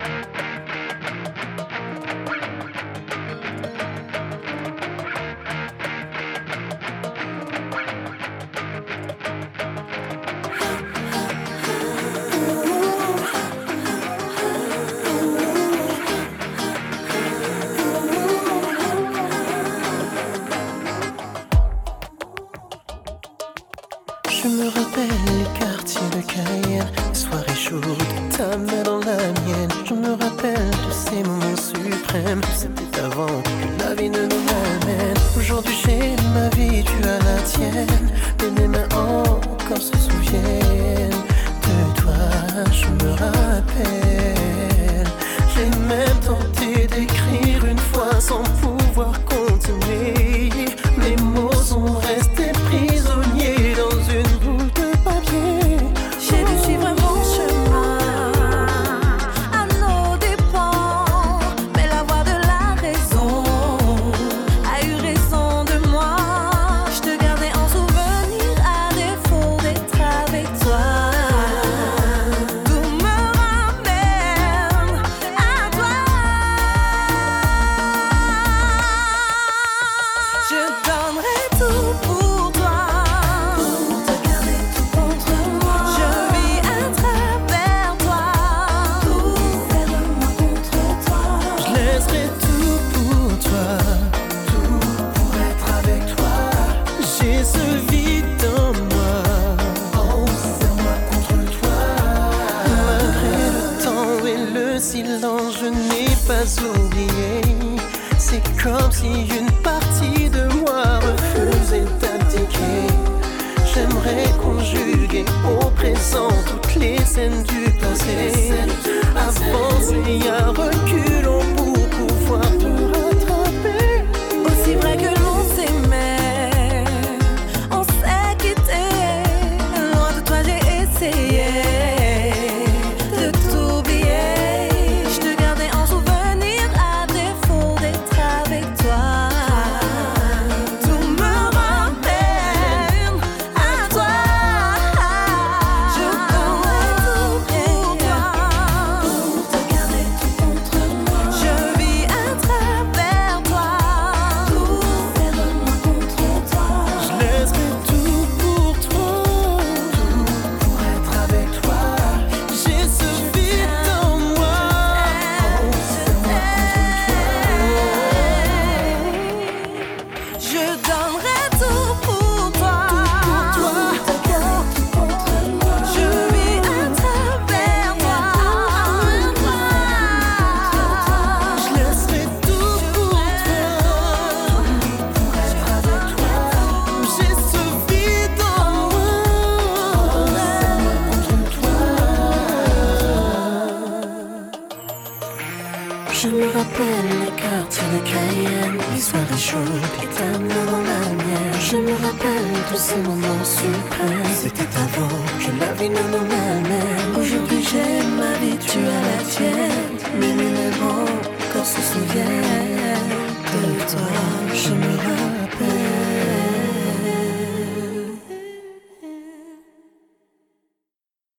Je me rappelle les quartiers de Cayenne, les soirées chaudes, ta main dans la mienne. Je me rappelle de ces moments suprêmes. C'était avant que la vie ne nous amène. Aujourd'hui j'ai ma vie, tu as la tienne. Mais mes mains encore se souviennent de toi. Je me rappelle. J'ai même tenté d'écrire une fois sans pouvoir continuer. Mes mots sont restés prisonniers dans une boule de papier. J'ai dû suivre mon chemin à nos dépens, mais la voix de la raison a eu raison de moi. Je te gardais en souvenir à défaut d'être avec toi. Tout me ramène à toi. Je donnerai tout pour toi. Pour te garder tout contre moi. Je vis à travers toi. Tout faire de moi contre toi. Je laisserai tout pour toi, tout pour être avec toi. J'ai ce vide en moi, oh serre-moi contre toi. Malgré le temps et le silence, je n'ai pas oublié. C'est comme si une partie de moi refusait d'abdiquer. J'aimerais conjuguer au présent toutes les scènes du passé. Avancer à reculons pour pouvoir te rattraper. Aussi vrai que l'on s'aimait, on s'est quitté. Loin de toi j'ai essayé de t'oublier. Je te gardais en souvenir à défaut d'être avec toi. Tout me ramène à toi. Je donnerai tout pour toi. Pour te garder tout contre moi. Je vis à travers toi. Tout faire de moi contre toi. Je laisserai tout pour toi, tout pour être avec toi. J'ai ce vide en moi, oh serre-moi contre toi. Je donnerai tout pour toi. Toi, Te garder tout contre moi. Je vis à travers toi. je laisserai tout pour toi, pour être avec toi. J'ai ce vide en moi, oh serre-moi contre toi. Je me rappelle les quartiers de Cayenne, les soirées chaudes et ta main dans la mienne. Je me rappelle de ces moments suprêmes. C'était avant que la vie ne nous malmène. Aujourd'hui j'ai ma vie, tu as la tienne. Mais mes mains